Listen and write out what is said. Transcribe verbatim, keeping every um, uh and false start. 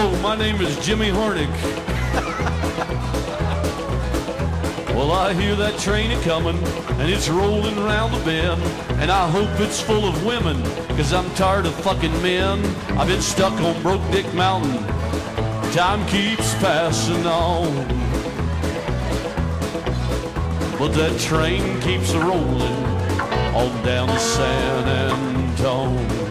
Hello, my name is Jimmy Harnick. Well, I hear that train a-comin', and it's rolling round the bend, and I hope it's full of women, cause I'm tired of fucking men. I've been stuck on Broke Dick Mountain. Time keeps passing on, but that train keeps a-rolling on down to San Antone.